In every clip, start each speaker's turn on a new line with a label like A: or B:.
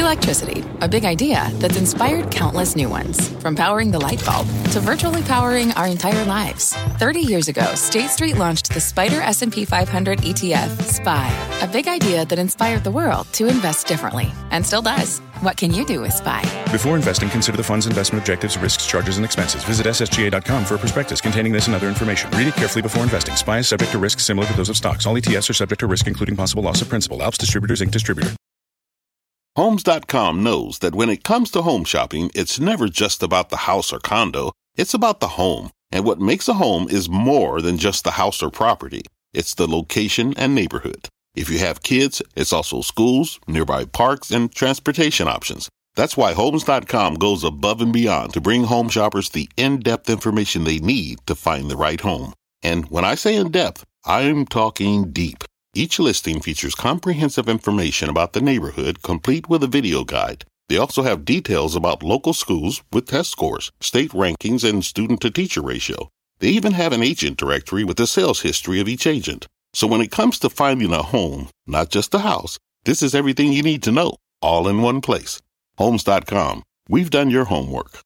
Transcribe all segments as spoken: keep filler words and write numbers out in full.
A: Electricity, a big idea that's inspired countless new ones. From powering the light bulb to virtually powering our entire lives. thirty years ago, State Street launched the Spider S and P five hundred E T F, S P Y, a big idea that inspired the world to invest differently, and still does. What can you do with S P Y?
B: Before investing, consider the fund's investment objectives, risks, charges, and expenses. Visit S S G A dot com for a prospectus containing this and other information. Read it carefully before investing. S P Y is subject to risks similar to those of stocks. All E T Fs are subject to risk, including possible loss of principal. Alps Distributors, Incorporated Distributor.
C: Homes dot com knows that when it comes to home shopping, it's never just about the house or condo. It's about the home. And what makes a home is more than just the house or property. It's the location and neighborhood. If you have kids, it's also schools, nearby parks, and transportation options. That's why Homes dot com goes above and beyond to bring home shoppers the in-depth information they need to find the right home. And when I say in-depth, I'm talking deep. Each listing features comprehensive information about the neighborhood, complete with a video guide. They also have details about local schools with test scores, state rankings, and student-to-teacher ratio. They even have an agent directory with the sales history of each agent. So when it comes to finding a home, not just a house, this is everything you need to know, all in one place. Homes dot com. We've done your homework.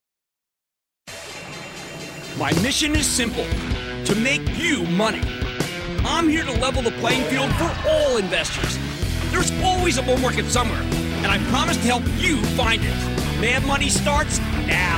D: My mission is simple, to make you money. I'm here to level the playing field for all investors. There's always a bull market somewhere, and I promise to help you find it. Mad Money starts now.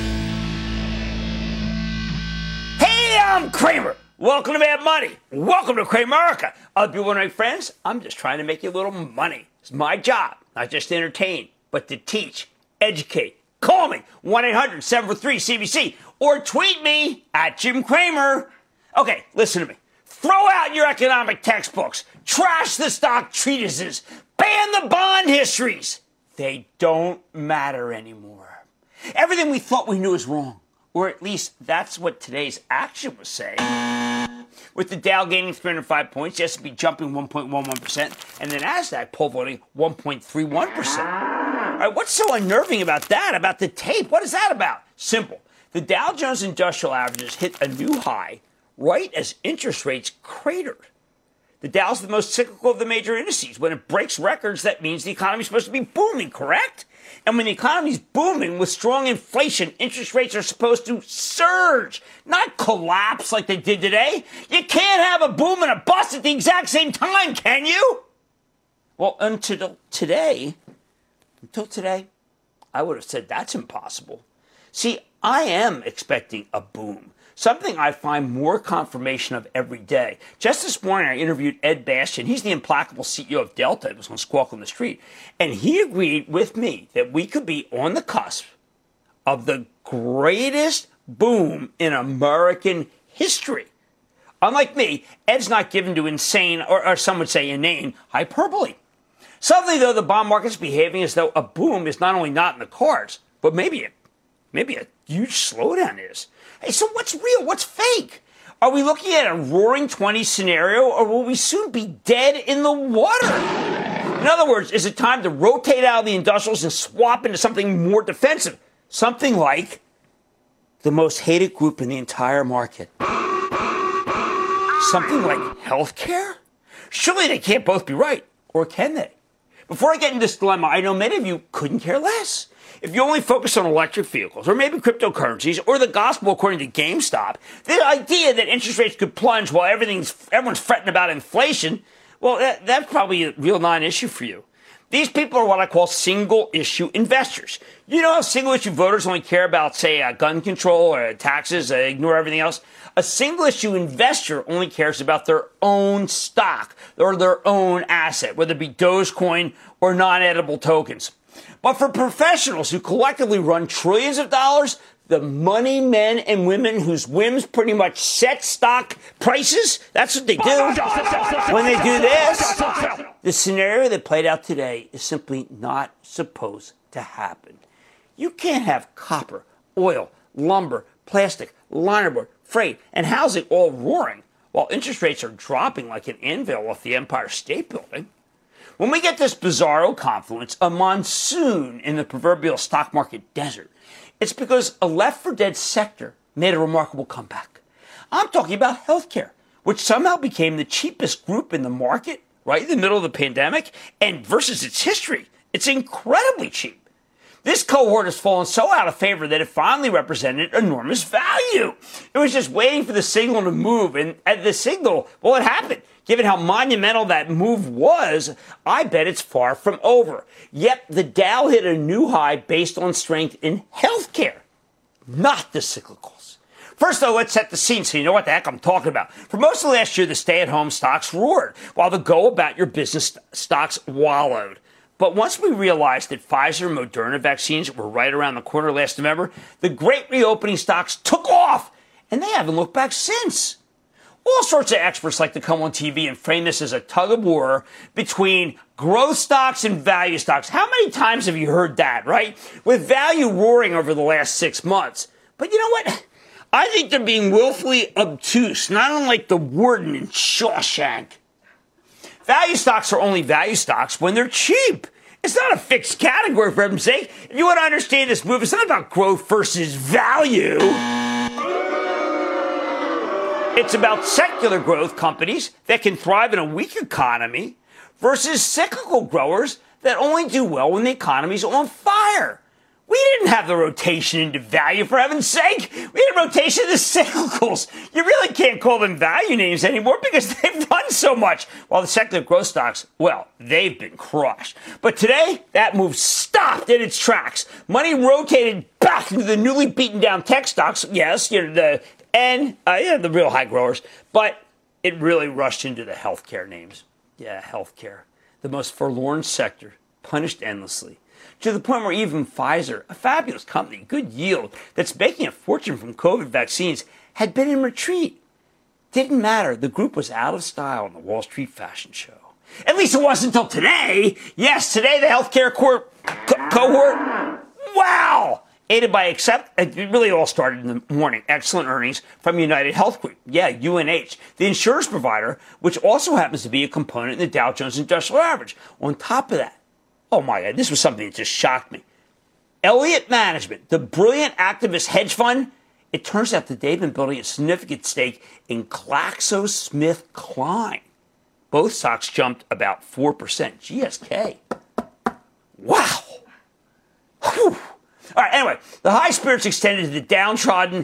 D: Hey, I'm Kramer. Welcome to Mad Money. Welcome to Kramerica. Other people and my friends, I'm just trying to make you a little money. It's my job, not just to entertain, but to teach, educate. Call me, one eight hundred seven four three C B C, or tweet me at Jim Cramer. Okay, listen to me. Throw out your economic textbooks. Trash the stock treatises. Ban the bond histories. They don't matter anymore. Everything we thought we knew is wrong. Or at least that's what today's action was saying. With the Dow gaining three hundred five points, the S and P jumping one point one one percent, and the NASDAQ pole vaulting one point three one percent. All right, what's so unnerving about that, about the tape? What is that about? Simple. The Dow Jones Industrial Averages hit a new high right as interest rates cratered. The Dow's the most cyclical of the major indices. When it breaks records, that means the economy's supposed to be booming, correct? And when the economy's booming with strong inflation, interest rates are supposed to surge, not collapse like they did today. You can't have a boom and a bust at the exact same time, can you? Well, until today, until today, I would have said that's impossible. See, I am expecting a boom. Something I find more confirmation of every day. Just this morning, I interviewed Ed Bastian. He's the implacable C E O of Delta. It was on Squawk on the Street. And he agreed with me that we could be on the cusp of the greatest boom in American history. Unlike me, Ed's not given to insane, or, or some would say inane, hyperbole. Suddenly, though, the bond market's behaving as though a boom is not only not in the cards, but maybe a, maybe a huge slowdown is. Hey, so what's real? What's fake? Are we looking at a roaring twenties scenario, or will we soon be dead in the water? In other words, is it time to rotate out of the industrials and swap into something more defensive? Something like the most hated group in the entire market. Something like healthcare? Surely they can't both be right, or can they? Before I get into this dilemma, I know many of you couldn't care less. If you only focus on electric vehicles, or maybe cryptocurrencies, or the gospel according to GameStop, the idea that interest rates could plunge while everything's everyone's fretting about inflation, well, that, that's probably a real non-issue for you. These people are what I call single-issue investors. You know how single-issue voters only care about, say, uh, gun control or taxes, uh, ignore everything else? A single-issue investor only cares about their own stock or their own asset, whether it be Dogecoin or non-edible tokens. But for professionals who collectively run trillions of dollars, the money men and women whose whims pretty much set stock prices, that's what they do. When they do this, the scenario that played out today is simply not supposed to happen. You can't have copper, oil, lumber, plastic, linerboard, freight, and housing all roaring while interest rates are dropping like an anvil off the Empire State Building. When we get this bizarro confluence, a monsoon in the proverbial stock market desert, it's because a left-for-dead sector made a remarkable comeback. I'm talking about healthcare, which somehow became the cheapest group in the market right in the middle of the pandemic, and versus its history, It's incredibly cheap. This cohort has fallen so out of favor that it finally represented enormous value. It was just waiting for the signal to move, and at the signal, well, it happened. Given how monumental that move was, I bet it's far from over. Yep, the Dow hit a new high based on strength in healthcare, not the cyclicals. First, though, let's set the scene so you know what the heck I'm talking about. For most of last year, the stay-at-home stocks roared, while the go-about-your-business stocks wallowed. But once we realized that Pfizer and Moderna vaccines were right around the corner last November, the great reopening stocks took off, and they haven't looked back since. All sorts of experts like to come on T V and frame this as a tug-of-war between growth stocks and value stocks. How many times have you heard that, right? With value roaring over the last six months. But you know what? I think they're being willfully obtuse, not unlike the warden in Shawshank. Value stocks are only value stocks when they're cheap. It's not a fixed category, for heaven's sake. If you want to understand this move, it's not about growth versus value. It's about secular growth companies that can thrive in a weak economy versus cyclical growers that only do well when the economy's on fire. We didn't have the rotation into value, for heaven's sake. We had a rotation into cyclicals. You really can't call them value names anymore because they've run so much. While the secular growth stocks, well, they've been crushed. But today, that move stopped in its tracks. Money rotated back into the newly beaten down tech stocks. Yes, you know, the and uh, yeah, the real high growers. But it really rushed into the healthcare names. Yeah, healthcare. The most forlorn sector, punished endlessly. To the point where even Pfizer, a fabulous company, good yield, that's making a fortune from COVID vaccines, had been in retreat. Didn't matter. The group was out of style on the Wall Street fashion show. At least it wasn't until today. Yes, today the healthcare co- co- cohort, wow! Aided by Accept, it really all started in the morning. Excellent earnings from United Health Group. Yeah, U N H, the insurance provider, which also happens to be a component in the Dow Jones Industrial Average. On top of that, oh my God, this was something that just shocked me. Elliott Management, the brilliant activist hedge fund, it turns out that they've been building a significant stake in GlaxoSmithKline. Both stocks jumped about four percent. G S K. Wow. Whew. All right, anyway, the high spirits extended to the downtrodden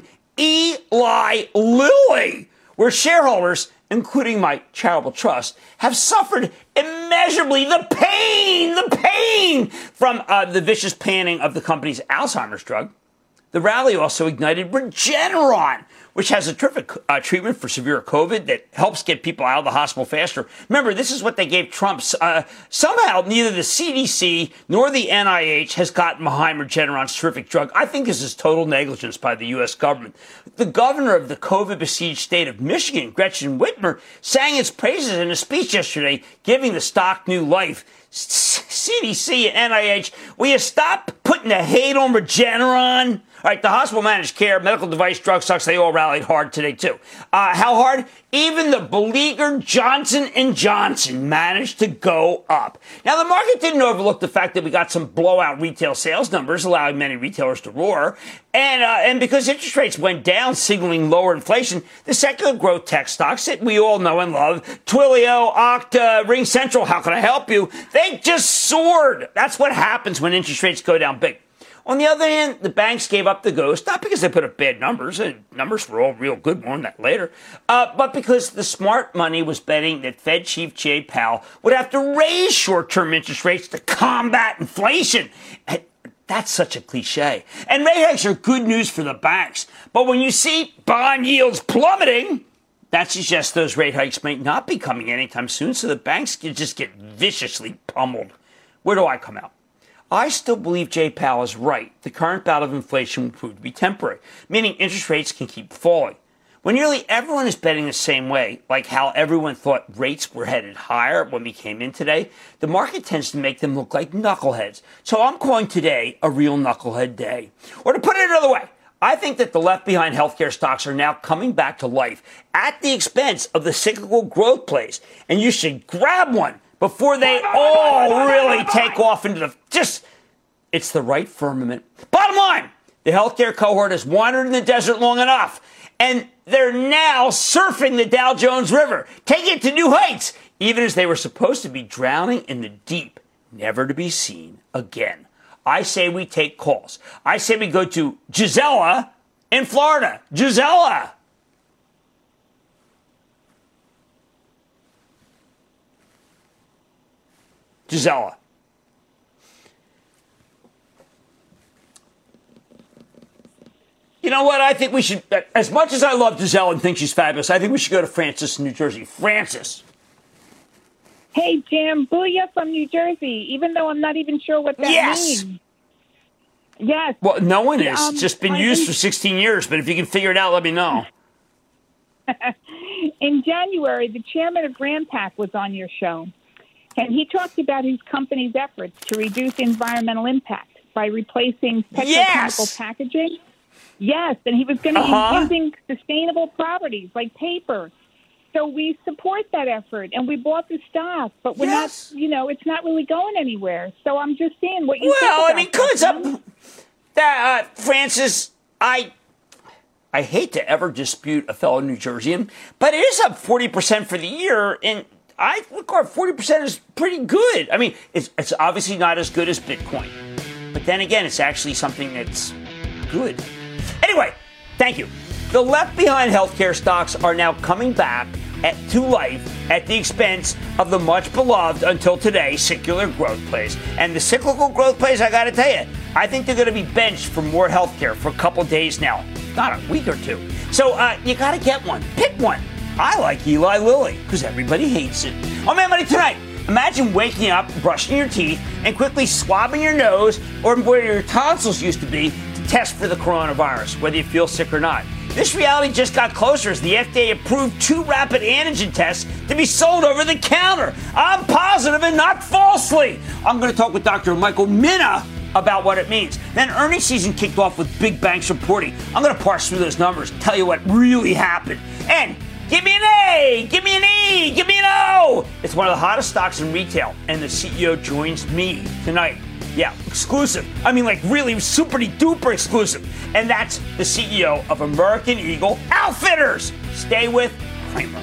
D: Eli Lilly, where shareholders, including my charitable trust, have suffered immeasurably the pain, the pain from uh, the vicious panning of the company's Alzheimer's drug. The rally also ignited Regeneron, which has a terrific uh, treatment for severe COVID that helps get people out of the hospital faster. Remember, this is what they gave Trump. Uh, somehow, neither the C D C nor the N I H has gotten behind Regeneron's terrific drug. I think this is total negligence by the U S government. The governor of the COVID-besieged state of Michigan, Gretchen Whitmer, sang its praises in a speech yesterday, giving the stock new life. C D C and N I H, will you stop putting the hate on Regeneron? All right, the hospital managed care, medical device, drug stocks, they all rallied hard today, too. Uh, how hard? Even the beleaguered Johnson and Johnson managed to go up. Now, the market didn't overlook the fact that we got some blowout retail sales numbers, allowing many retailers to roar. And uh, and because interest rates went down, signaling lower inflation, the secular growth tech stocks that we all know and love, Twilio, Okta, Ring Central, how can I help you? They just soared. That's what happens when interest rates go down big. On the other hand, the banks gave up the ghost, not because they put up bad numbers, and numbers were all real good, more on that later, uh, but because the smart money was betting that Fed Chief Jay Powell would have to raise short-term interest rates to combat inflation. And that's such a cliche. And rate hikes are good news for the banks. But when you see bond yields plummeting, that suggests those rate hikes may not be coming anytime soon, so the banks can just get viciously pummeled. Where do I come out? I still believe Jay Powell is right. The current bout of inflation will prove to be temporary, meaning interest rates can keep falling. When nearly everyone is betting the same way, like how everyone thought rates were headed higher when we came in today, the market tends to make them look like knuckleheads. So I'm calling today a real knucklehead day. Or to put it another way, I think that the left-behind healthcare stocks are now coming back to life at the expense of the cyclical growth plays, and you should grab one before they all really take off into the, just, it's the right firmament. Bottom line, the healthcare cohort has wandered in the desert long enough, and they're now surfing the Dow Jones River, taking it to new heights, even as they were supposed to be drowning in the deep. never to be seen again. I say we take calls. I say we go to Gisela in Florida. Gisela. Gisela. You know what? I think we should, as much as I love Gisela and think she's fabulous, I think we should go to Francis in New Jersey. Francis.
E: Hey, Jim, booyah from New Jersey, even though I'm not even sure what that
D: yes.
E: means. Yes.
D: Well, no one is.
E: Um,
D: it's just been
E: I
D: used
E: think-
D: for sixteen years, but if you can figure it out, let me know.
E: In January, the chairman of Ranpak was on your show, and he talked about his company's efforts to reduce environmental impact by replacing petrochemical
D: Yes!
E: packaging. Yes, and he was going to
D: Uh-huh.
E: be using sustainable properties like paper. So we support that effort, and we bought the stock, but we're
D: Yes.
E: not, you know, it's not really going anywhere. So I'm just saying what you think
D: Well, I
E: about
D: mean,
E: that,
D: it's up.
E: Jim.
D: That, uh, Francis, I I hate to ever dispute a fellow New Jerseyan, but it is up forty percent for the year, and I regard forty percent is pretty good. I mean, it's, it's obviously not as good as Bitcoin, but then again, it's actually something that's good. Anyway, thank you. The left-behind healthcare stocks are now coming back at, to life at the expense of the much-beloved, until today, secular growth plays. And the cyclical growth plays, I got to tell you, I think they're going to be benched for more healthcare for a couple days now, not a week or two. So uh, you got to get one. Pick one. I like Eli Lilly because everybody hates it. On Mad Money tonight, imagine waking up, brushing your teeth, and quickly swabbing your nose or where your tonsils used to be to test for the coronavirus, whether you feel sick or not. This reality just got closer as the F D A approved two rapid antigen tests to be sold over the counter. I'm positive and not falsely. I'm going to talk with Doctor Michael Mina about what it means. Then earnings season kicked off with big banks reporting. I'm going to parse through those numbers and tell you what really happened. And give me an A, give me an E, give me an O. It's one of the hottest stocks in retail, and the C E O joins me tonight. Yeah, exclusive. I mean, like really super duper exclusive. And that's the C E O of American Eagle Outfitters. Stay with Cramer.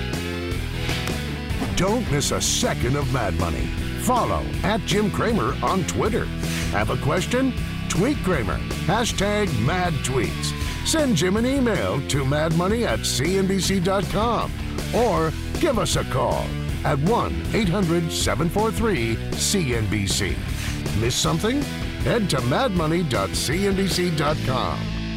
F: Don't miss a second of Mad Money. Follow at Jim Cramer on Twitter. Have a question? Tweet Cramer. Hashtag Mad Tweets. Send Jim an email to madmoney at c n b c dot com or give us a call at one eight hundred seven four three C N B C. Miss something? Head to mad money dot c n b c dot com.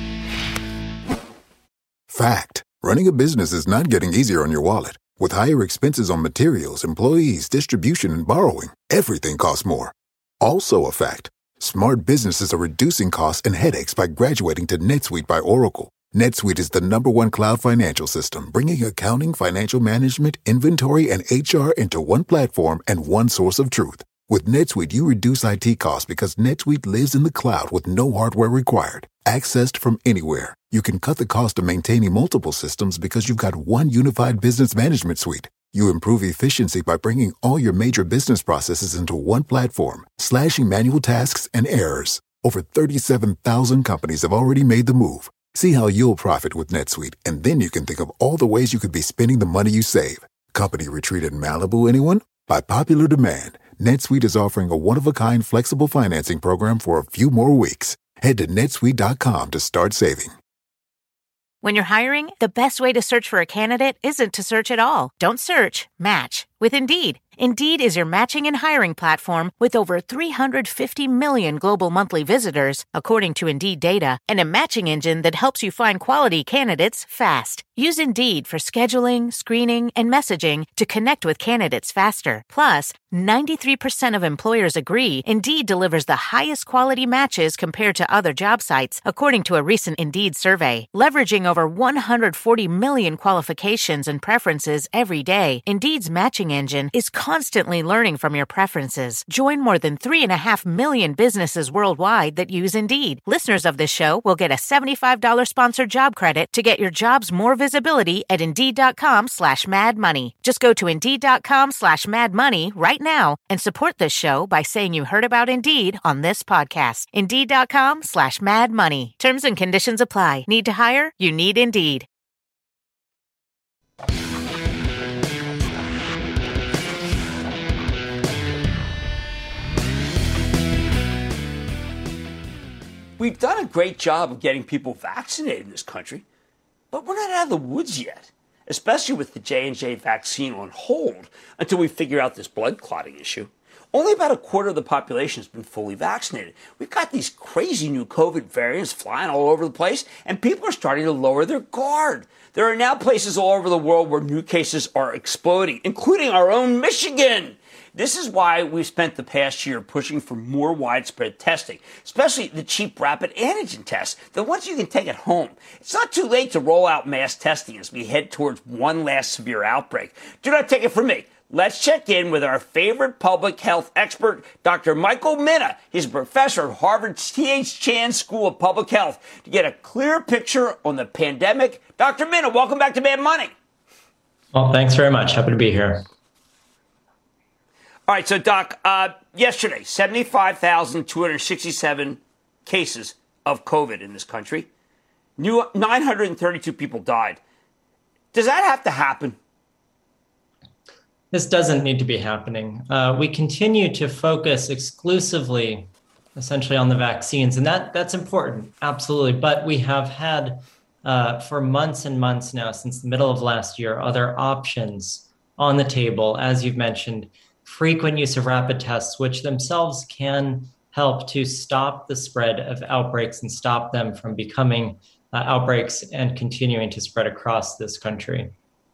G: Fact. Running a business is not getting easier on your wallet. With higher expenses on materials, employees, distribution, and borrowing, everything costs more. Also a fact. Smart businesses are reducing costs and headaches by graduating to NetSuite by Oracle. NetSuite is the number one cloud financial system, bringing accounting, financial management, inventory, and H R into one platform and one source of truth. With NetSuite, you reduce I T costs because NetSuite lives in the cloud with no hardware required. Accessed from anywhere. You can cut the cost of maintaining multiple systems because you've got one unified business management suite. You improve efficiency by bringing all your major business processes into one platform, slashing manual tasks and errors. Over thirty-seven thousand companies have already made the move. See how you'll profit with NetSuite, and then you can think of all the ways you could be spending the money you save. Company retreat in Malibu, anyone? By popular demand, NetSuite is offering a one-of-a-kind flexible financing program for a few more weeks. Head to netsuite dot com to start saving.
H: When you're hiring, the best way to search for a candidate isn't to search at all. Don't search, match with Indeed. Indeed is your matching and hiring platform with over three hundred fifty million global monthly visitors, according to Indeed data, and a matching engine that helps you find quality candidates fast. Use Indeed for scheduling, screening, and messaging to connect with candidates faster. Plus, ninety-three percent of employers agree Indeed delivers the highest quality matches compared to other job sites, according to a recent Indeed survey. Leveraging over one hundred forty million qualifications and preferences every day, Indeed's matching engine is constantly learning from your preferences. Join more than three and a half million businesses worldwide that use Indeed. Listeners of this show will get a seventy-five dollars sponsored job credit to get your jobs more visibility at Indeed.com slash Mad Money. Just go to Indeed.com slash Mad Money right now and support this show by saying you heard about Indeed on this podcast. Indeed.com slash Mad Money. Terms and conditions apply. Need to hire? You need Indeed.
D: we've done a great job of getting people vaccinated in this country, but we're not out of the woods yet, especially with the J and J vaccine on hold until we figure out this blood clotting issue. Only about a quarter of the population has been fully vaccinated. We've got these crazy new COVID variants flying all over the place, and people are starting to lower their guard. There are now places all over the world where new cases are exploding, including our own Michigan. This is why we've spent the past year pushing for more widespread testing, especially the cheap rapid antigen tests, the ones you can take at home. It's not too late to roll out mass testing as we head towards one last severe outbreak. Do not take it from me. Let's check in with our favorite public health expert, Doctor Michael Mina. He's a professor at Harvard's T H Chan School of Public Health, to get a clear picture on the pandemic. Doctor Mina, welcome back to Mad Money.
I: Well, thanks very much. Happy to be here.
D: All right, so Doc, uh, yesterday, seventy-five thousand two hundred sixty-seven cases of COVID in this country. New nine hundred thirty-two people died. Does that have to happen?
I: This doesn't need to be happening. Uh, we continue to focus exclusively, essentially, on the vaccines, and that that's important, absolutely. But we have had, uh, for months and months now, since the middle of last year, other options on the table, as you've mentioned, frequent use of rapid tests, which themselves can help to stop the spread of outbreaks and stop them from becoming uh, outbreaks and continuing to spread across this country.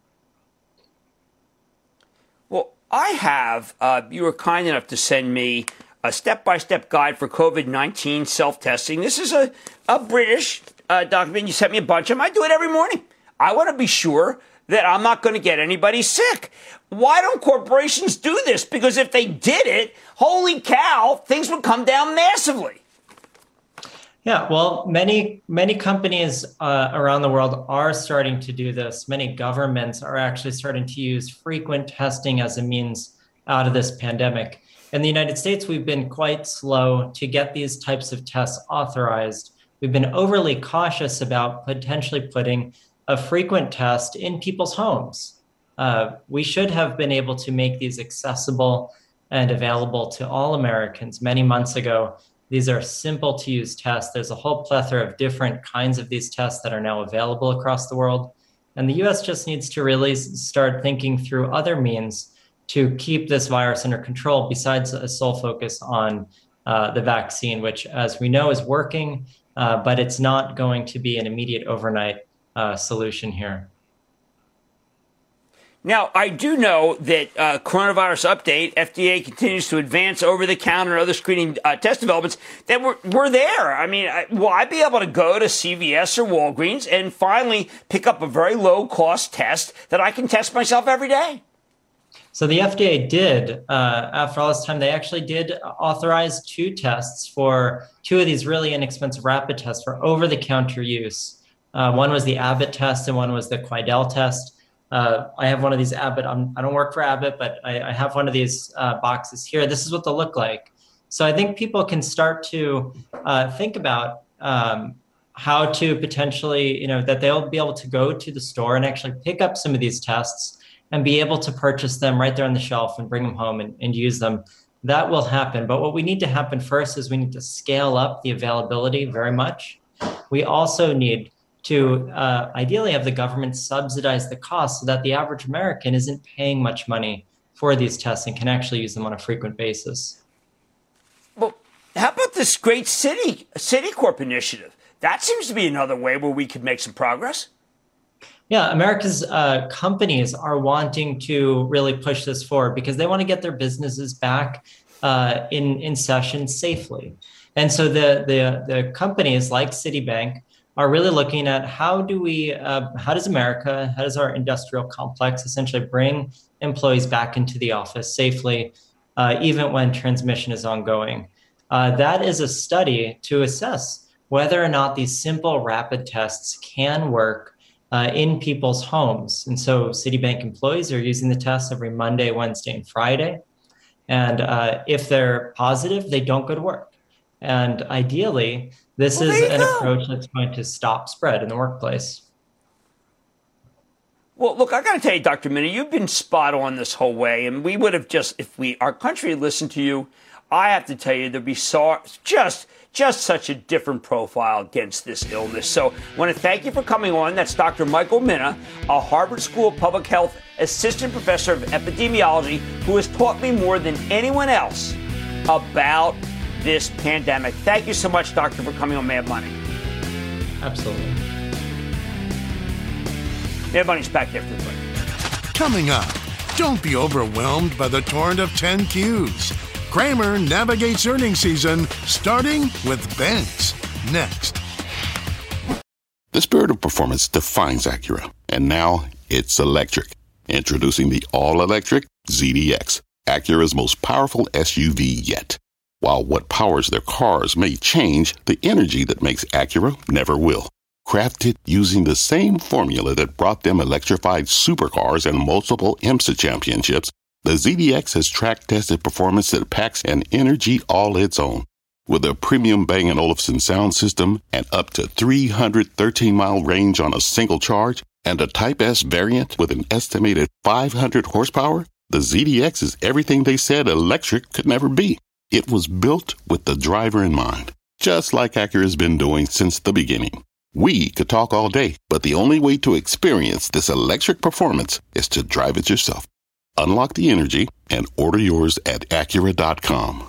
D: Well, I have, uh, you were kind enough to send me a step-by-step guide for COVID nineteen self-testing. This is a, a British uh, document. You sent me a bunch of them. I do it every morning. I want to be sure that I'm not going to get anybody sick. Why don't corporations do this? Because if they did it, holy cow, things would come down massively.
I: Yeah, well, many many companies uh, around the world are starting to do this. Many governments are actually starting to use frequent testing as a means out of this pandemic. In the United States, we've been quite slow to get these types of tests authorized. We've been overly cautious about potentially putting a frequent test in people's homes. Uh, we should have been able to make these accessible and available to all Americans many months ago. These are simple to use tests. There's a whole plethora of different kinds of these tests that are now available across the world. And the U S just needs to really start thinking through other means to keep this virus under control, besides a sole focus on uh, the vaccine, which, as we know, is working, uh, but it's not going to be an immediate overnight uh, solution here.
D: Now, I do know that uh, coronavirus update, F D A continues to advance over-the-counter and other screening uh, test developments that were, were there. I mean, I, will I be able to go to C V S or Walgreens and finally pick up a very low-cost test that I can test myself every day?
I: So the F D A did, uh, after all this time, they actually did authorize two tests for two of these really inexpensive rapid tests for over-the-counter use. Uh, one was the Abbott test and one was the Quidel test. Uh, I have one of these Abbott, I'm, I don't work for Abbott, but I, I have one of these uh, boxes here. This is what they'll look like. So I think people can start to uh, think about um, how to potentially, you know, that they'll be able to go to the store and actually pick up some of these tests and be able to purchase them right there on the shelf and bring them home and, and use them. That will happen. But what we need to happen first is we need to scale up the availability very much. We also need to uh, ideally have the government subsidize the cost so that the average American isn't paying much money for these tests and can actually use them on a frequent basis.
D: Well, how about this great City Citicorp initiative? That seems to be another way where we could make some progress.
I: Yeah, America's uh, companies are wanting to really push this forward because they want to get their businesses back uh, in, in session safely. And so the, the, the companies like Citibank are really looking at how do we, uh, how does America, how does our industrial complex essentially bring employees back into the office safely, uh, even when transmission is ongoing. Uh, that is a study to assess whether or not these simple rapid tests can work uh, in people's homes. And so Citibank employees are using the tests every Monday, Wednesday, and Friday. And uh, if they're positive, they don't go to work. And ideally, this well, is an go. approach that's going to stop spread in the workplace.
D: Well, look, I got to tell you, Doctor Mina, you've been spot on this whole way. And we would have just, if we, our country had listened to you, I have to tell you, there'd be so, just just such a different profile against this illness. So I want to thank you for coming on. That's Doctor Michael Mina, a Harvard School of Public Health assistant professor of epidemiology, who has taught me more than anyone else about this pandemic. Thank you so much, Doctor, for coming on Mad Money.
I: Absolutely.
D: Mad Money's back after the break.
F: Coming up, don't be overwhelmed by the torrent of ten Qs. Cramer navigates earnings season, starting with banks. Next.
C: The spirit of performance defines Acura, and now it's electric. Introducing the all-electric Z D X, Acura's most powerful S U V yet. While what powers their cars may change, the energy that makes Acura never will. Crafted using the same formula that brought them electrified supercars and multiple IMSA championships, the Z D X has track-tested performance that packs an energy all its own. With a premium Bang and Olufsen sound system and up to three hundred thirteen mile range on a single charge, and a Type S variant with an estimated five hundred horsepower, the Z D X is everything they said electric could never be. It was built with the driver in mind, just like Acura's been doing since the beginning. We could talk all day, but the only way to experience this electric performance is to drive it yourself. Unlock the energy and order yours at Acura dot com.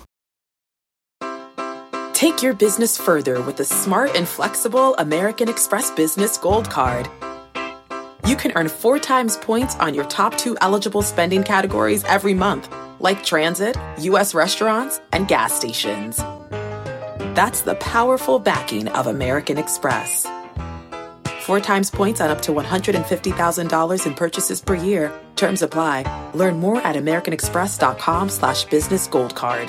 J: Take your business further with the smart and flexible American Express Business Gold Card. You can earn four times points on your top two eligible spending categories every month, like transit, U S restaurants, and gas stations. That's the powerful backing of American Express. Four times points on up to one hundred fifty thousand dollars in purchases per year. Terms apply. Learn more at americanexpress.com slash business gold card.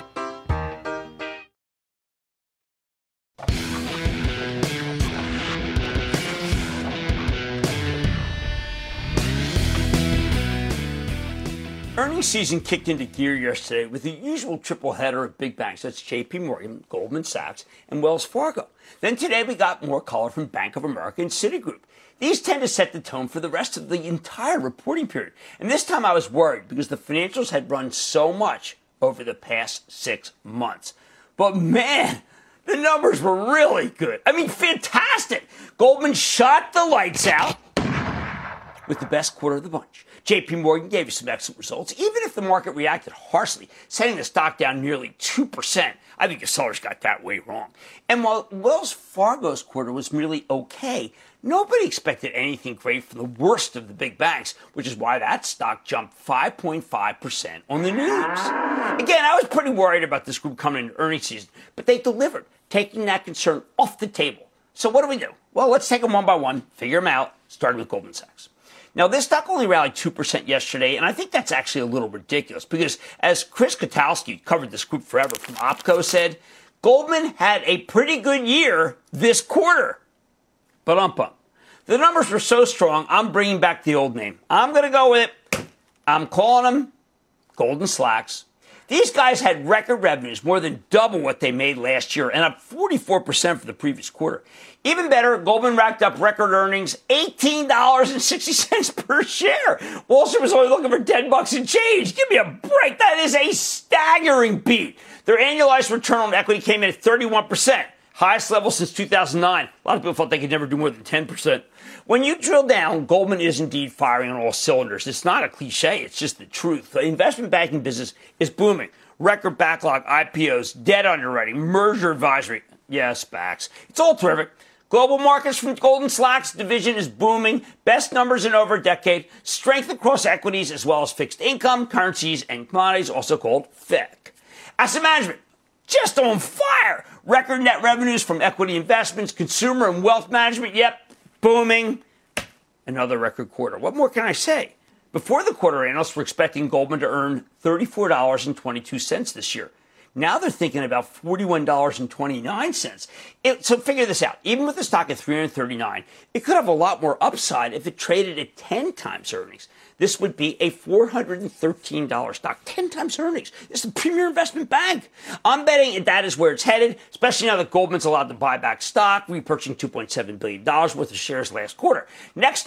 D: Earnings season kicked into gear yesterday with the usual triple header of big banks. That's J P Morgan, Goldman Sachs, and Wells Fargo. Then today we got more color from Bank of America and Citigroup. These tend to set the tone for the rest of the entire reporting period. And this time I was worried because the financials had run so much over the past six months. But man, the numbers were really good. I mean, fantastic. Goldman shot the lights out with the best quarter of the bunch. J P Morgan gave you some excellent results, even if the market reacted harshly, sending the stock down nearly two percent. I think the sellers got that way wrong. And while Wells Fargo's quarter was merely okay, nobody expected anything great from the worst of the big banks, which is why that stock jumped five point five percent on the news. Again, I was pretty worried about this group coming into earnings season, but they delivered, taking that concern off the table. So what do we do? Well, let's take them one by one, figure them out, starting with Goldman Sachs. Now, this stock only rallied two percent yesterday, and I think that's actually a little ridiculous because, as Chris Kotowski, covered this group forever from Opco, said, Goldman had a pretty good year this quarter. But ump ump. The numbers were so strong, I'm bringing back the old name. I'm going to go with it. I'm calling them Golden Slacks. These guys had record revenues, more than double what they made last year, and up forty-four percent for the previous quarter. Even better, Goldman racked up record earnings, eighteen dollars and sixty cents per share. Wall Street was only looking for ten bucks and change. Give me a break. That is a staggering beat. Their annualized return on equity came in at thirty-one percent, highest level since two thousand nine. A lot of people thought they could never do more than ten percent. When you drill down, Goldman is indeed firing on all cylinders. It's not a cliche. It's just the truth. The investment banking business is booming. Record backlog, I P Os, debt underwriting, merger advisory. Yes, SPACs. It's all terrific. Global markets from Golden Slacks division is booming. Best numbers in over a decade. Strength across equities as well as fixed income, currencies, and commodities, also called F E C. Asset management, just on fire. Record net revenues from equity investments, consumer and wealth management. Yep, booming. Another record quarter. What more can I say? Before the quarter, analysts were expecting Goldman to earn thirty-four dollars and twenty-two cents this year. Now they're thinking about forty-one dollars and twenty-nine cents. It, so figure this out. Even with the stock at three hundred thirty-nine dollars, it could have a lot more upside if it traded at ten times earnings. This would be a four hundred thirteen dollars stock, ten times earnings. This is a premier investment bank. I'm betting that is where it's headed, especially now that Goldman's allowed to buy back stock, repurchasing two point seven billion dollars worth of shares last quarter. Next up,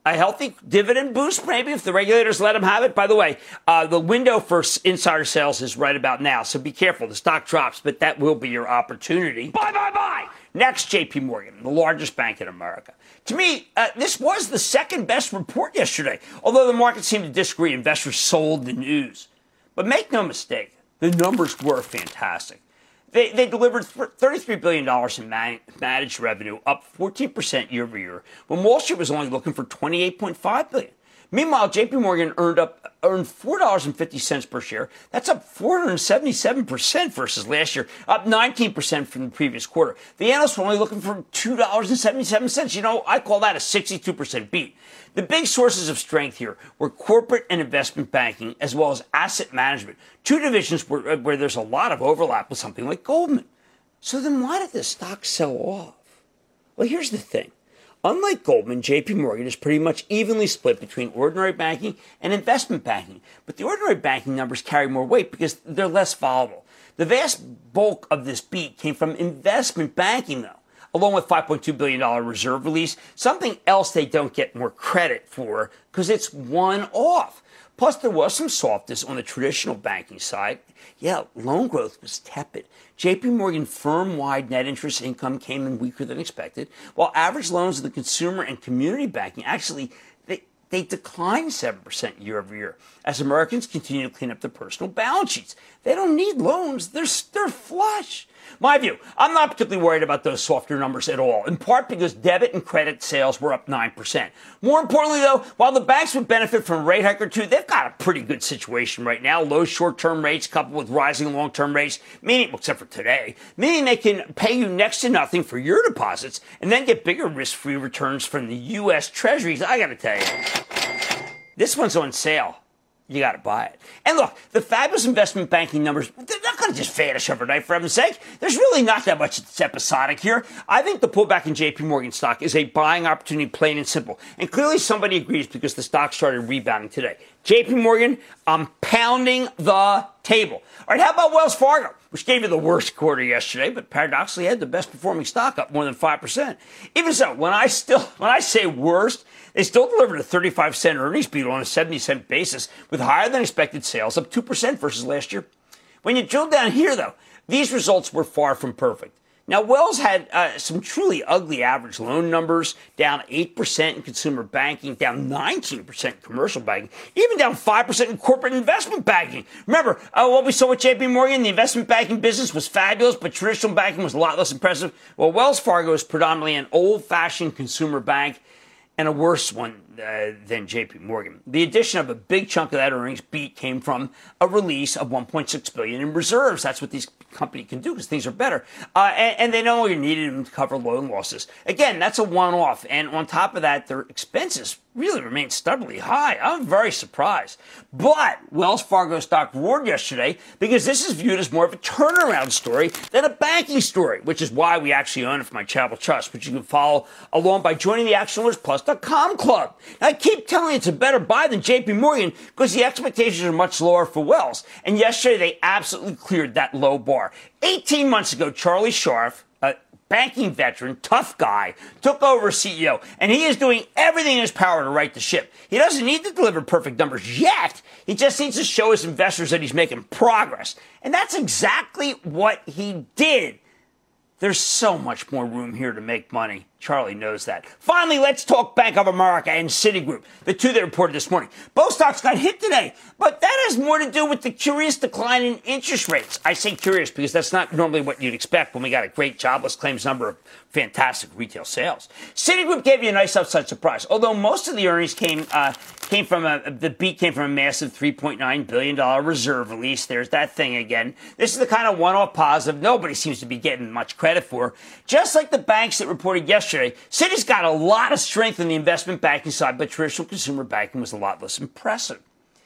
D: A healthy dividend boost, maybe, if the regulators let them have it. By the way, uh, the window for insider sales is right about now, so be careful. The stock drops, but that will be your opportunity. Bye, bye, bye. Next, J P Morgan, the largest bank in America. To me, uh, this was the second best report yesterday, although the market seemed to disagree. Investors sold the news. But make no mistake, the numbers were fantastic. They, they delivered thirty-three billion dollars in man, managed revenue, up fourteen percent year over year, when Wall Street was only looking for twenty-eight point five billion dollars. Meanwhile, J P Morgan earned up earned four dollars and fifty cents per share. That's up four hundred seventy-seven percent versus last year, up nineteen percent from the previous quarter. The analysts were only looking for two dollars and seventy-seven cents. You know, I call that a sixty-two percent beat. The big sources of strength here were corporate and investment banking, as well as asset management, two divisions where, where there's a lot of overlap with something like Goldman. So then why did the stock sell off? Well, here's the thing. Unlike Goldman, J P Morgan is pretty much evenly split between ordinary banking and investment banking. But the ordinary banking numbers carry more weight because they're less volatile. The vast bulk of this beat came from investment banking, though, along with five point two billion dollars reserve release, something else they don't get more credit for because it's one-off. Plus, there was some softness on the traditional banking side. Yeah, loan growth was tepid. J P Morgan firm-wide net interest income came in weaker than expected, while average loans in the consumer and community banking actually they, they declined seven percent year over year as Americans continue to clean up their personal balance sheets. They don't need loans. They're, they're flush. My view, I'm not particularly worried about those softer numbers at all, in part because debit and credit sales were up nine percent. More importantly, though, while the banks would benefit from a rate hike or two, they've got a pretty good situation right now. Low short-term rates coupled with rising long-term rates, meaning, except for today, meaning they can pay you next to nothing for your deposits and then get bigger risk-free returns from the U S Treasuries. I got to tell you, this one's on sale. You got to buy it. And look, the fabulous investment banking numbers, they're not going to just vanish overnight, for heaven's sake. There's really not that much that's episodic here. I think the pullback in J P Morgan stock is a buying opportunity, plain and simple. And clearly somebody agrees because the stock started rebounding today. J P Morgan, I'm pounding the table. All right, how about Wells Fargo, which gave you the worst quarter yesterday, but paradoxically had the best performing stock, up more than five percent. Even so, when I still, when I say worst, they still delivered a thirty-five cent earnings beat on a seventy cent basis with higher than expected sales, up two percent versus last year. When you drill down here, though, these results were far from perfect. Now, Wells had uh, some truly ugly average loan numbers, down eight percent in consumer banking, down nineteen percent in commercial banking, even down five percent in corporate investment banking. Remember, uh, what we saw with J P Morgan, the investment banking business was fabulous, but traditional banking was a lot less impressive. Well, Wells Fargo is predominantly an old-fashioned consumer bank, and a worse one uh, than J P Morgan. The addition of a big chunk of that earnings beat came from a release of one point six billion dollars in reserves. That's what these companies can do because things are better. Uh, and, and they no longer needed them to cover loan losses. Again, that's a one-off. And on top of that, their expenses really remain stubbornly high. I'm very surprised. But Wells Fargo stock roared yesterday because this is viewed as more of a turnaround story than a banking story, which is why we actually own it for my Chapel Trust, which you can follow along by joining the action alerts plus dot com club. Now, I keep telling you it's a better buy than J P Morgan because the expectations are much lower for Wells. And yesterday, they absolutely cleared that low bar. eighteen months ago, Charlie Scharf, a banking veteran, tough guy, took over as C E O, and he is doing everything in his power to right the ship. He doesn't need to deliver perfect numbers yet. He just needs to show his investors that he's making progress. And that's exactly what he did. There's so much more room here to make money. Charlie knows that. Finally, let's talk Bank of America and Citigroup, the two that reported this morning. Both stocks got hit today, but that has more to do with the curious decline in interest rates. I say curious because that's not normally what you'd expect when we got a great jobless claims number of fantastic retail sales. Citigroup gave you a nice upside surprise, although most of the earnings came uh, came from a, the beat came from a massive three point nine billion dollars reserve release. There's that thing again. This is the kind of one-off positive nobody seems to be getting much credit for. Just like the banks that reported yesterday, Citi's got a lot of strength in the investment banking side, but traditional consumer banking was a lot less impressive.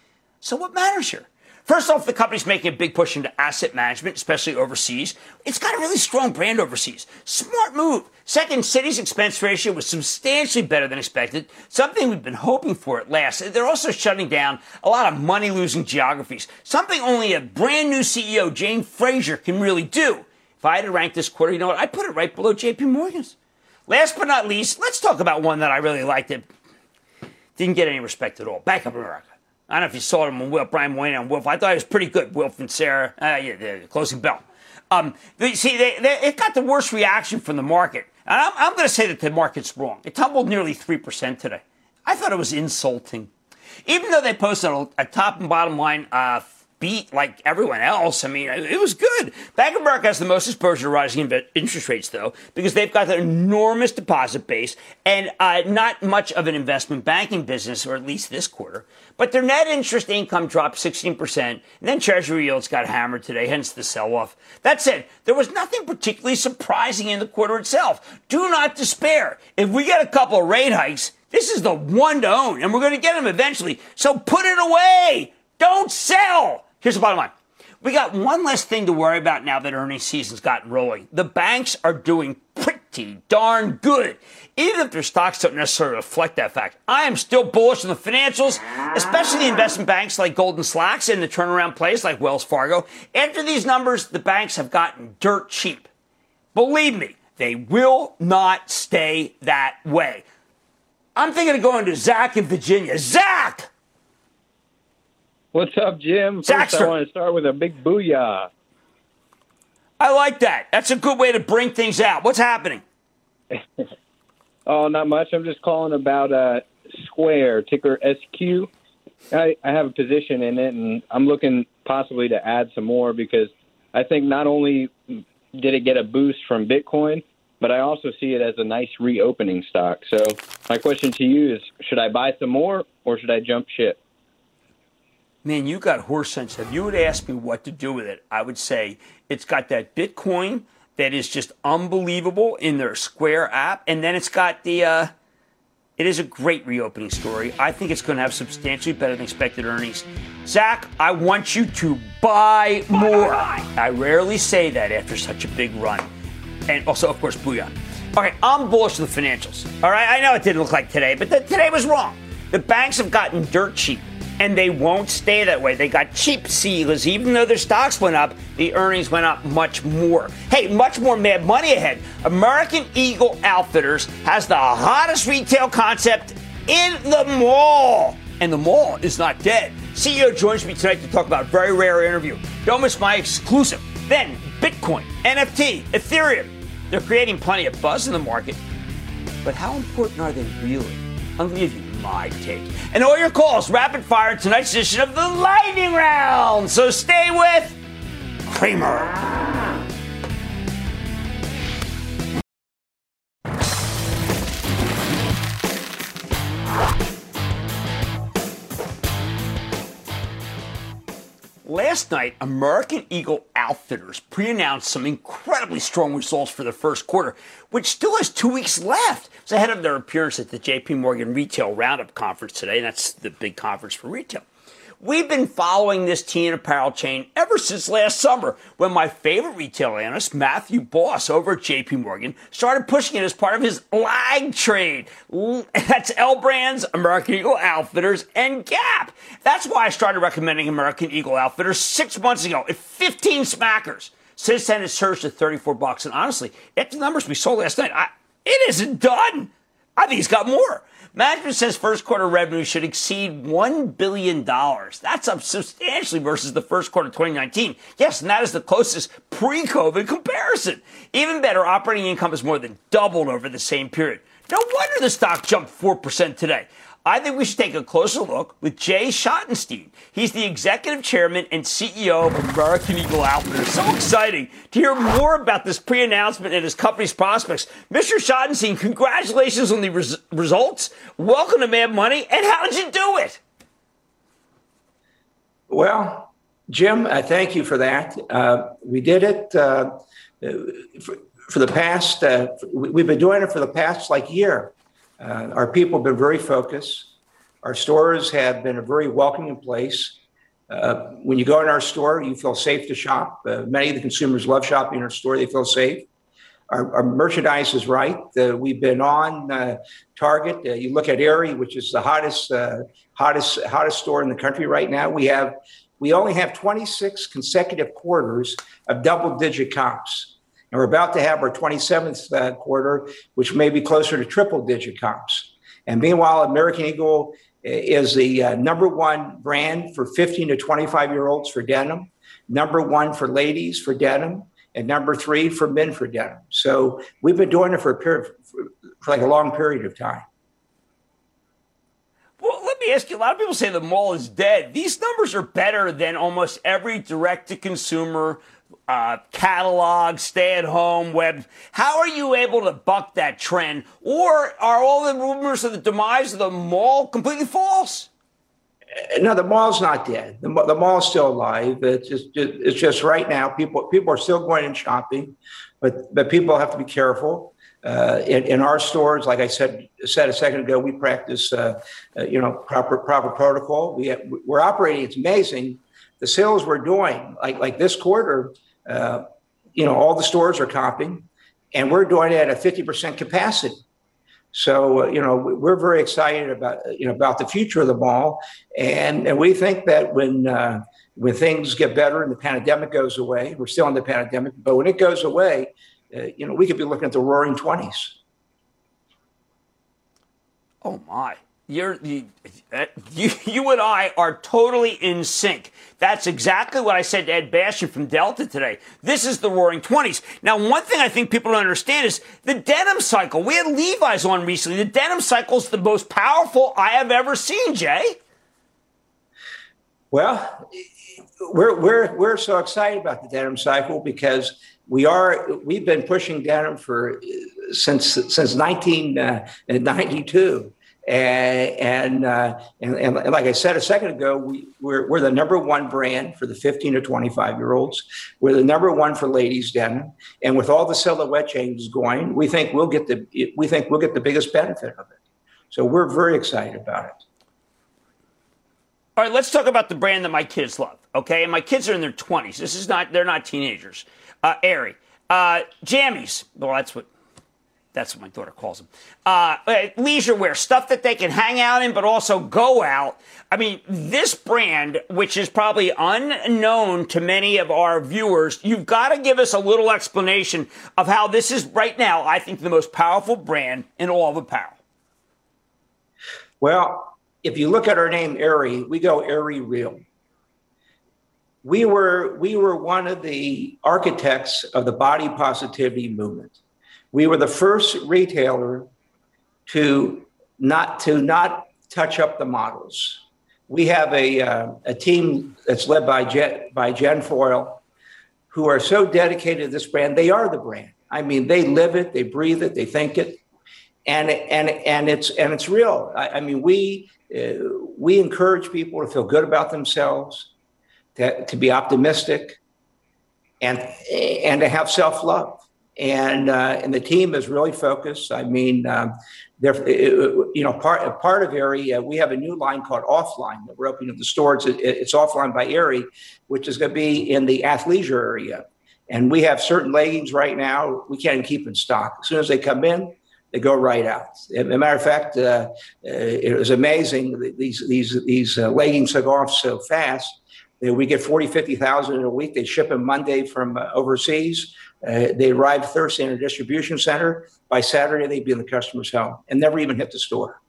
D: So what matters here? First off, the company's making a big push into asset management, especially overseas. It's got a really strong brand overseas. Smart move. Second, Citi's expense ratio was substantially better than expected, something we've been hoping for at last. They're also shutting down a lot of money-losing geographies, something only a brand new C E O, Jane Fraser, can really do. If I had to rank this quarter, you know what? I'd put it right below J P Morgan's. Last but not least, let's talk about one that I really liked. It. didn't get any respect at all. Bank of America. I don't know if you saw him on Wilf, Brian Moynihan on Wilf. I thought it was pretty good, Wilf and Sarah. Uh, yeah, the closing bell. Um, they, see, they, they, it got the worst reaction from the market. And I'm, I'm going to say that the market's wrong. It tumbled nearly three percent today. I thought it was insulting. Even though they posted a, a top and bottom line uh, beat like everyone else, I mean, it was good. Bank of America has the most exposure to rising interest rates, though, because they've got an enormous deposit base and uh, not much of an investment banking business, or at least this quarter. But their net interest income dropped sixteen percent, and then Treasury yields got hammered today, hence the sell-off. That said, there was nothing particularly surprising in the quarter itself. Do not despair. If we get a couple of rate hikes, this is the one to own, and we're going to get them eventually. So put it away. Don't sell. Here's the bottom line. We got one less thing to worry about now that earnings season's gotten rolling. The banks are doing pretty darn good, even if their stocks don't necessarily reflect that fact. I am still bullish on the financials, especially the investment banks like Goldman Sachs and the turnaround plays like Wells Fargo. After these numbers, the banks have gotten dirt cheap. Believe me, they will not stay that way. I'm thinking of going to Zach in Virginia. Zach!
K: What's up, Jim? First, I want to start with a big booyah.
D: I like that. That's a good way to bring things out. What's happening?
K: Oh, not much. I'm just calling about uh, Square, ticker S Q. I, I have a position in it, and I'm looking possibly to add some more because I think not only did it get a boost from Bitcoin, but I also see it as a nice reopening stock. So my question to you is, should I buy some more or should I jump ship?
D: Man, you got horse sense. If you would ask me what to do with it, I would say it's got that Bitcoin that is just unbelievable in their Square app. And then it's got the, uh, it is a great reopening story. I think it's going to have substantially better than expected earnings. Zach, I want you to buy more. I rarely say that after such a big run. And also, of course, booyah. Okay, I'm bullish on the financials. All right, I know it didn't look like today, but the, today was wrong. The banks have gotten dirt cheap. And they won't stay that way. They got cheap sealers. Even though their stocks went up, the earnings went up much more. Hey, much more mad money ahead. American Eagle Outfitters has the hottest retail concept in the mall. And the mall is not dead. C E O joins me tonight to talk about a very rare interview. Don't miss my exclusive. Then Bitcoin, N F T, Ethereum. They're creating plenty of buzz in the market. But how important are they really? I'm going to give you my take. And all your calls, rapid fire, tonight's edition of the Lightning Round. So stay with Cramer. Last night, American Eagle Outfitters pre-announced some incredibly strong results for the first quarter, which still has two weeks left. It's ahead of their appearance at the J P Morgan Retail Roundup Conference today, and that's the big conference for retail. We've been following this teen apparel chain ever since last summer when my favorite retail analyst, Matthew Boss, over at J P Morgan, started pushing it as part of his lag trade. That's L Brands, American Eagle Outfitters, and Gap. That's why I started recommending American Eagle Outfitters six months ago at fifteen smackers. Since then, it surged to thirty-four bucks. And honestly, after the numbers we saw last night, I, it isn't done. I think it's got more. Management says first quarter revenue should exceed one billion dollars. That's up substantially versus the first quarter of twenty nineteen. Yes, and that is the closest pre-COVID comparison. Even better, operating income has more than doubled over the same period. No wonder the stock jumped four percent today. I think we should take a closer look with Jay Schottenstein. He's the executive chairman and C E O of American Eagle Outfitters. So exciting to hear more about this pre-announcement and his company's prospects. Mister Schottenstein, congratulations on the res- results. Welcome to Mad Money. And how did you do it?
L: Well, Jim, uh, thank you for that. Uh, we did it uh, for, for the past, uh, we've been doing it for the past like year. Uh, our people have been very focused. Our stores have been a very welcoming place. Uh, when you go in our store, you feel safe to shop. Uh, many of the consumers love shopping in our store. They feel safe. Our, our merchandise is right. Uh, we've been on uh, target. Uh, you look at Aerie, which is the hottest, uh, hottest, hottest store in the country right now. We have, we only have twenty-six consecutive quarters of double-digit comps. And we're about to have our twenty-seventh uh, quarter, which may be closer to triple digit comps. And meanwhile, American Eagle is the uh, number one brand for fifteen to twenty-five year olds for denim, number one for ladies for denim, and number three for men for denim. So we've been doing it for a period, for, for like a long period of time.
D: Well, let me ask you, a lot of people say the mall is dead. These numbers are better than almost every direct-to-consumer uh, catalog, stay-at-home, web. How are you able to buck that trend? Or are all the rumors of the demise of the mall completely false?
L: No, the mall's not dead. The, the mall's still alive. It's just, it's just right now, people people are still going and shopping, but but people have to be careful. Uh, in, in our stores, like I said said a second ago, we practice uh, uh, you know proper proper protocol. We have, we're operating. It's amazing the sales we're doing. Like like this quarter, uh, you know, all the stores are comping, and we're doing it at a fifty percent capacity. So, uh, you know, we're very excited about, you know, about the future of the mall. And, and we think that when uh, when things get better and the pandemic goes away, we're still in the pandemic, but when it goes away, uh, you know, we could be looking at the roaring twenties.
D: Oh, my. You're, you, you, you and I are totally in sync. That's exactly what I said to Ed Bastian from Delta today. This is the roaring twenties. Now, one thing I think people don't understand is the denim cycle. We had Levi's on recently. The denim cycle is the most powerful I have ever seen, Jay.
L: Well, we're, we're, we're so excited about the denim cycle because we are, we've been pushing denim for since, since nineteen ninety-two. And, uh, and, and like I said a second ago, we, we're, we're the number one brand for the fifteen to twenty-five year olds. We're the number one for ladies denim. And with all the silhouette changes going, we think we'll get the, we think we'll get the biggest benefit of it. So we're very excited about it.
D: All right, let's talk about the brand that my kids love. Okay. And my kids are in their twenties. This is not, they're not teenagers. Uh, Aerie, uh, jammies. Well, that's what, That's what my daughter calls them. Uh, leisure wear, stuff that they can hang out in, but also go out. I mean, this brand, which is probably unknown to many of our viewers, you've got to give us a little explanation of how this is right now, I think, the most powerful brand in all of apparel.
L: Well, if you look at our name, Aerie, we go Aerie Real. We were, we were one of the architects of the body positivity movement. We were the first retailer to not to not touch up the models. We have a uh, a team that's led by Jen, by Jen Foyle, who are so dedicated to this brand. They are the brand. I mean, they live it, they breathe it, they think it, and and and it's and it's real. I, I mean, we uh, we encourage people to feel good about themselves, to, to be optimistic, and and to have self-love. And uh, and the team is really focused. I mean, um, they're you know part part of Aerie. Uh, we have a new line called Offline that we're opening at the stores. It, it's Offline by Aerie, which is going to be in the athleisure area. And we have certain leggings right now we can't even keep in stock. As soon as they come in, they go right out. As a matter of fact, uh, uh, it was amazing. These these these uh, leggings took off so fast. We get forty, fifty thousand in a week. They ship them Monday from uh, overseas. Uh, they arrive Thursday in a distribution center. By Saturday, they'd be in the customer's home and never even hit the store.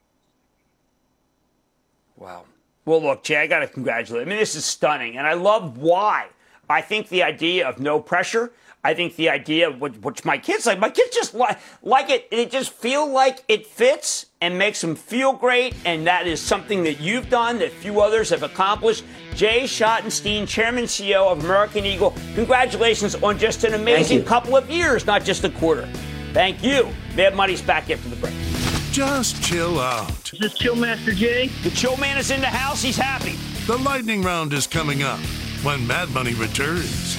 D: Wow. Well, look, Jay, I got to congratulate. I mean, this is stunning, and I love why. I think the idea of no pressure, I think the idea of what, which my kids like, my kids just like, like it. They just feel like it fits and makes them feel great, and that is something that you've done that few others have accomplished. Jay Schottenstein, Chairman and C E O of American Eagle, congratulations on just an amazing couple of years, not just a quarter. Thank you. Mad Money's back after the break.
F: Just chill out.
M: Is this Chill Master Jay?
D: The Chill Man is in the house. He's happy.
F: The lightning round is coming up when Mad Money returns.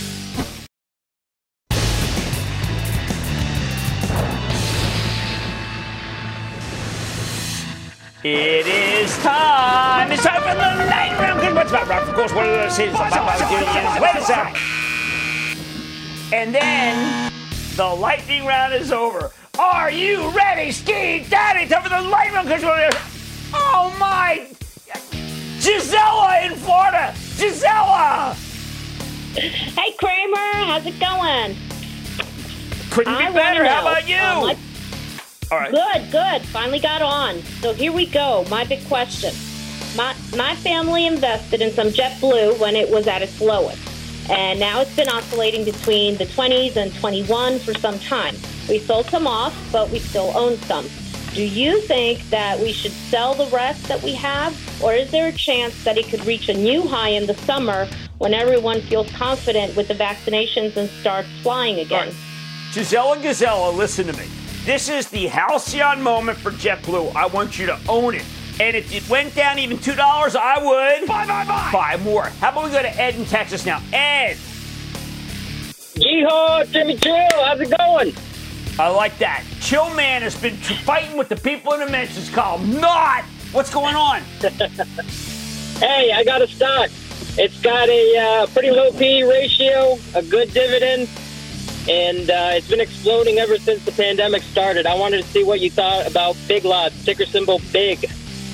D: It is time. It's time for the lightning round. What's about Rock? Of course, one of those cities. Wait a second. And then the lightning round is over. Are you ready, Ski Daddy? Time for the lightning round. Oh my! Gisela in Florida. Gisela.
N: Hey Kramer, how's it going?
D: Couldn't be
N: I
D: better.
N: Know,
D: How about you?
N: Um,
D: All right.
N: Good, good. Finally got on. So here we go. My big question. My my family invested in some JetBlue when it was at its lowest. And now it's been oscillating between the twenties and twenty-one for some time. We sold some off, but we still own some. Do you think that we should sell the rest that we have? Or is there a chance that it could reach a new high in the summer when everyone feels confident with the vaccinations and starts flying again?
D: Right. Gisela Gazella, listen to me. This is the halcyon moment for JetBlue. I want you to own it. And if it went down even two dollars, I would buy, buy, buy. buy more. How about we go to Ed in Texas now? Ed.
M: Yeehaw, Jimmy Chill. How's it going?
D: I like that. Chill Man has been fighting with the people in the mentions column. Not. What's going on?
M: Hey, I got a stock. It's got a uh, pretty low P E ratio, a good dividend, and uh, it's been exploding ever since the pandemic started. I wanted to see what you thought about Big Lots, ticker symbol BIG.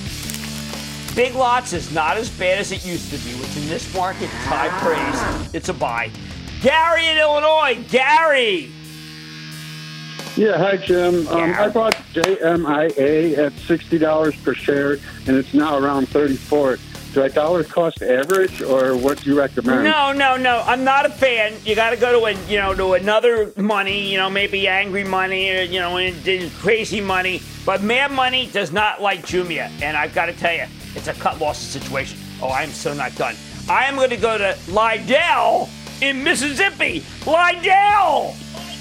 D: Big Lots is not as bad as it used to be, which in this market is high praise. It's a buy. Gary in Illinois. Gary.
O: Yeah, hi, Jim. Um, I bought J M I A at sixty dollars per share, and it's now around thirty-four dollars. Do I dollar cost average, or what do you recommend?
D: No, no, no. I'm not a fan. You got to go to a, you know, to another money. You know, maybe Angry Money, or you know, and Crazy Money. But Mad Money does not like Jumia, and I've got to tell you, it's a cut losses situation. Oh, I am so not done. I am going to go to Lydell in Mississippi. Lydell.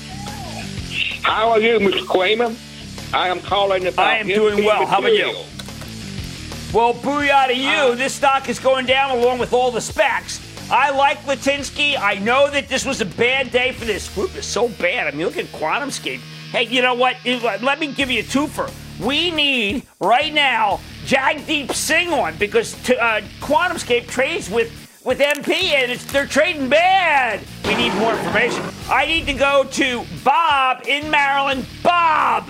M: How are you, Mister Kramer? I am calling about
D: I am doing well. How about you? Well, booyah to you. Uh, this stock is going down along with all the specs. I like Litinsky. I know that this was a bad day for this group. It's so bad. I mean, look at QuantumScape. Hey, you know what? Let me give you a twofer. We need, right now, Jagdeep Singh on because uh, QuantumScape trades with, with M P, and it's, they're trading bad. We need more information. I need to go to Bob in Maryland. Bob!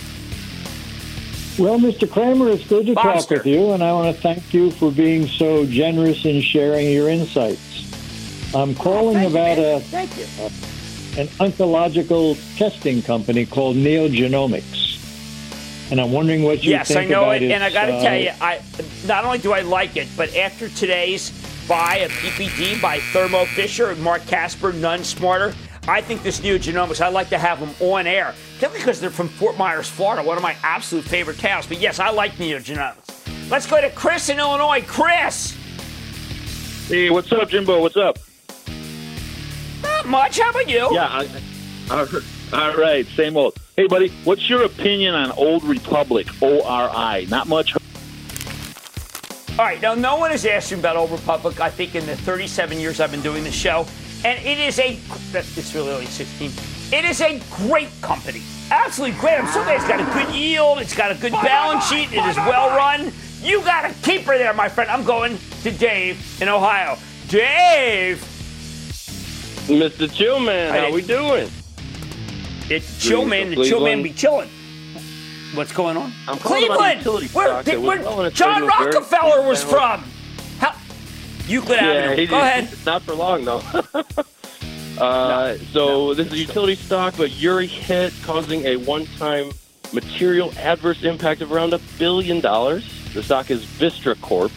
P: Well, Mister Kramer, it's good to
D: Bobster.
P: talk with you, and I want to thank you for being so generous in sharing your insights. I'm calling
D: oh,
P: about
D: you,
P: a,
D: thank you.
P: a an oncological testing company called NeoGenomics, and I'm wondering what you
D: yes,
P: think
D: I know
P: about
D: it,
P: its,
D: and I got to
P: uh,
D: tell you, I not only do I like it, but after today's buy of P P D by Thermo Fisher and Mark Casper, none smarter. I think this NeoGenomics, I'd like to have them on air, particularly because they're from Fort Myers, Florida, one of my absolute favorite towns. But yes, I like NeoGenomics. Let's go to Chris in Illinois. Chris.
Q: Hey, what's up, Jimbo? What's up?
D: Not much. How about you?
Q: Yeah. I, I, all right. Same old. Hey, buddy, what's your opinion on Old Republic, O R I? Not much.
D: All right. Now, no one has asked you about Old Republic, I think, in the thirty-seven years I've been doing this show. And it is a, it's really only sixteen. It is a great company. Absolutely great. I'm so glad it's got a good yield. It's got a good balance sheet. It is well run. You got a keeper there, my friend. I'm going to Dave in Ohio. Dave.
Q: Mister Chillman, how we doing?
D: It's Chillman. The Chillman be chilling. What's going on?
Q: I'm
D: Cleveland. Where, where John Rockefeller was from. How? Euclid
Q: yeah,
D: Avenue. Go ahead.
Q: It's not for long, though. uh, so
D: no,
Q: this is a utility stock, but Uri hit causing a one-time material adverse impact of around a billion dollars. The stock is Vistra Corp.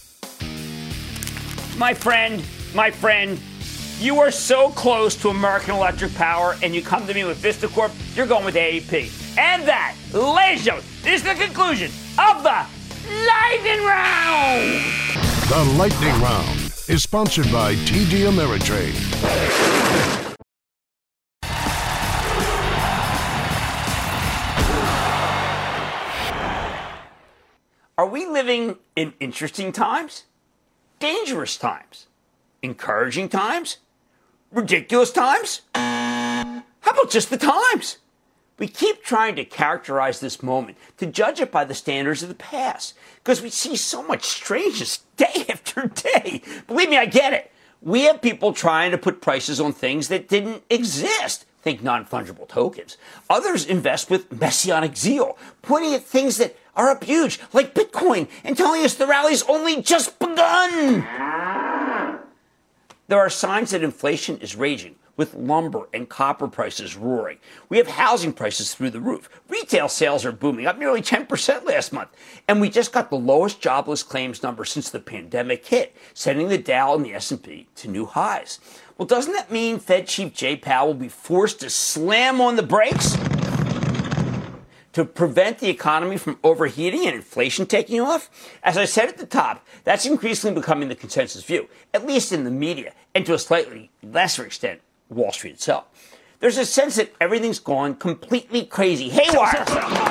D: My friend, my friend, you are so close to American Electric Power, and you come to me with Vista Corp, you're going with A E P. And that, ladies and gentlemen, is the conclusion of the Lightning Round!
F: The Lightning Round is sponsored by T D Ameritrade.
D: Are we living in interesting times? Dangerous times? Encouraging times? Ridiculous times? How about just the times? We keep trying to characterize this moment, to judge it by the standards of the past, because we see so much strangeness day after day. Believe me, I get it. We have people trying to put prices on things that didn't exist. Think non-fungible tokens. Others invest with messianic zeal, pointing at things that are up huge, like Bitcoin, and telling us the rally's only just begun. There are signs that inflation is raging, with lumber and copper prices roaring. We have housing prices through the roof. Retail sales are booming, up nearly ten percent last month. And we just got the lowest jobless claims number since the pandemic hit, sending the Dow and the S and P to new highs. Well, doesn't that mean Fed Chief Jay Powell will be forced to slam on the brakes to prevent the economy from overheating and inflation taking off? As I said at the top, that's increasingly becoming the consensus view, at least in the media, and to a slightly lesser extent, Wall Street itself. There's a sense that everything's gone completely crazy, haywire,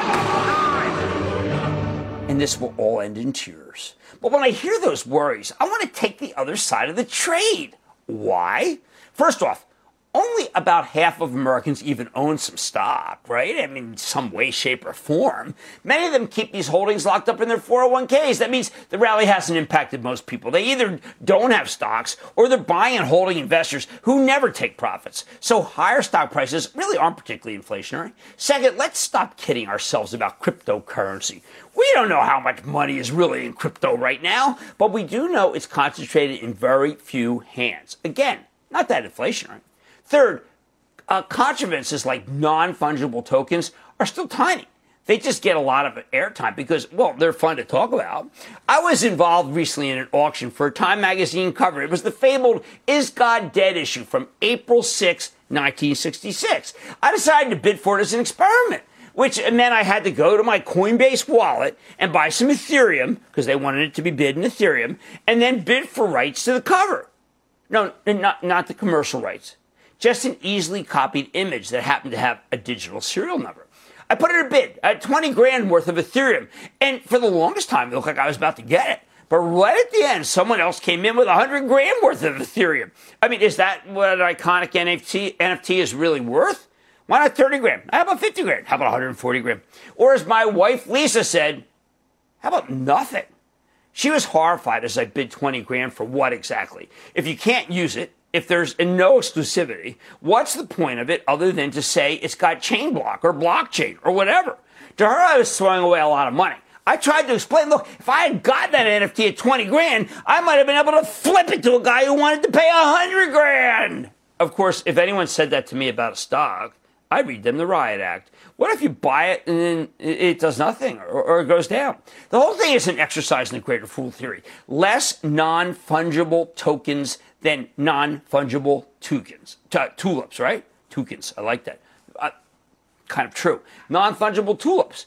D: and this will all end in tears. But when I hear those worries, I want to take the other side of the trade. Why? First off, only about half of Americans even own some stock, right? I mean, some way, shape, or form. Many of them keep these holdings locked up in their four oh one k's. That means the rally hasn't impacted most people. They either don't have stocks or they're buying and holding investors who never take profits. So higher stock prices really aren't particularly inflationary. Second, let's stop kidding ourselves about cryptocurrency. We don't know how much money is really in crypto right now, but we do know it's concentrated in very few hands. Again, not that inflationary. Third, uh, controversies like non-fungible tokens are still tiny. They just get a lot of airtime because, well, they're fun to talk about. I was involved recently in an auction for a Time magazine cover. It was the fabled Is God Dead issue from April sixth, nineteen sixty-six. I decided to bid for it as an experiment, which meant I had to go to my Coinbase wallet and buy some Ethereum, because they wanted it to be bid in Ethereum, and then bid for rights to the cover. No, not, not the commercial rights. Just an easily copied image that happened to have a digital serial number. I put in a bid at twenty grand worth of Ethereum, and for the longest time, it looked like I was about to get it. But right at the end, someone else came in with one hundred grand worth of Ethereum. I mean, is that what an iconic N F T, N F T is really worth? Why not thirty grand? How about fifty grand? How about one hundred forty grand? Or as my wife Lisa said, how about nothing? She was horrified as I bid twenty grand for what exactly? If you can't use it, if there's no exclusivity, what's the point of it other than to say it's got chain block or blockchain or whatever? To her, I was throwing away a lot of money. I tried to explain, look, if I had got that N F T at twenty grand, I might have been able to flip it to a guy who wanted to pay one hundred grand. Of course, if anyone said that to me about a stock, I'd read them the Riot Act. What if you buy it and then it does nothing or, or it goes down? The whole thing is an exercise in the greater fool theory. Less non-fungible tokens than non-fungible toucans. T- tulips, right? Toucans. I like that. Uh, kind of true. Non-fungible tulips.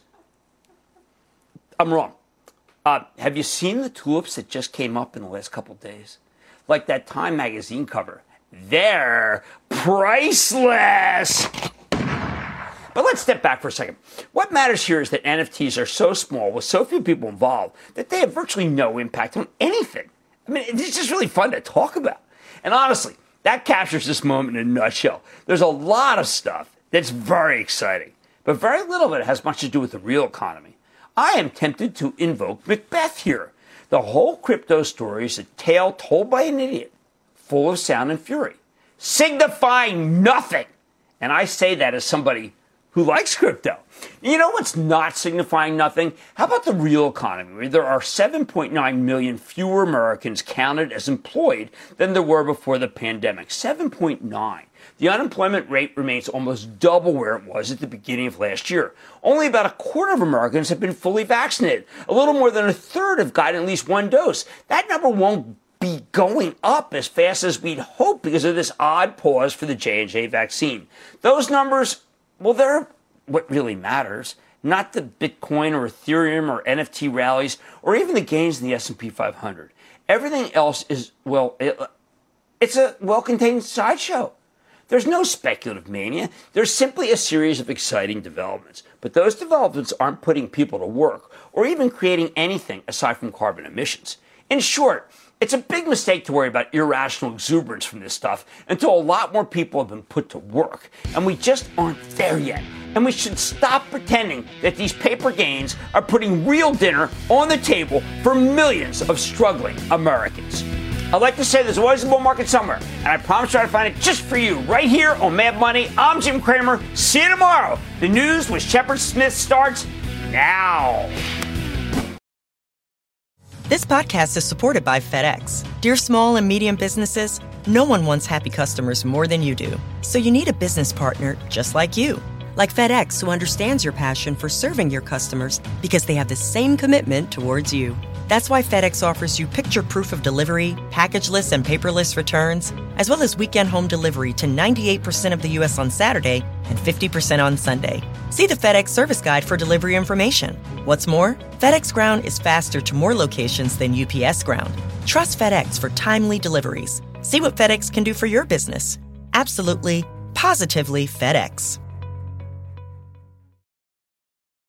D: I'm wrong. Uh, have you seen the tulips that just came up in the last couple of days? Like that Time magazine cover. They're priceless. But let's step back for a second. What matters here is that N F Ts are so small with so few people involved that they have virtually no impact on anything. I mean, it's just really fun to talk about. And honestly, that captures this moment in a nutshell. There's a lot of stuff that's very exciting, but very little of it has much to do with the real economy. I am tempted to invoke Macbeth here. The whole crypto story is a tale told by an idiot, full of sound and fury, signifying nothing. And I say that as somebody who likes crypto. You know what's not signifying nothing? How about the real economy, where there are seven point nine million fewer Americans counted as employed than there were before the pandemic? seven point nine. The unemployment rate remains almost double where it was at the beginning of last year. Only about a quarter of Americans have been fully vaccinated. A little more than a third have gotten at least one dose. That number won't be going up as fast as we'd hope because of this odd pause for the J and J vaccine. Those numbers, well, they're what really matters, not the Bitcoin or Ethereum or N F T rallies or even the gains in the S and P five hundred. Everything else is, well, it, it's a well-contained sideshow. There's no speculative mania. There's simply a series of exciting developments. But those developments aren't putting people to work or even creating anything aside from carbon emissions. In short, it's a big mistake to worry about irrational exuberance from this stuff until a lot more people have been put to work. And we just aren't there yet. And we should stop pretending that these paper gains are putting real dinner on the table for millions of struggling Americans. I'd like to say there's always a bull market somewhere, and I promise to try to find it just for you right here on Mad Money. I'm Jim Cramer. See you tomorrow. The news with Shepard Smith starts now.
R: This podcast is supported by FedEx. Dear small and medium businesses, no one wants happy customers more than you do. So you need a business partner just like you. Like FedEx, who understands your passion for serving your customers because they have the same commitment towards you. That's why FedEx offers you picture proof of delivery, packageless and paperless returns, as well as weekend home delivery to ninety-eight percent of the U S on Saturday and fifty percent on Sunday. See the FedEx service guide for delivery information. What's more, FedEx Ground is faster to more locations than U P S Ground. Trust FedEx for timely deliveries. See what FedEx can do for your business. Absolutely, positively FedEx.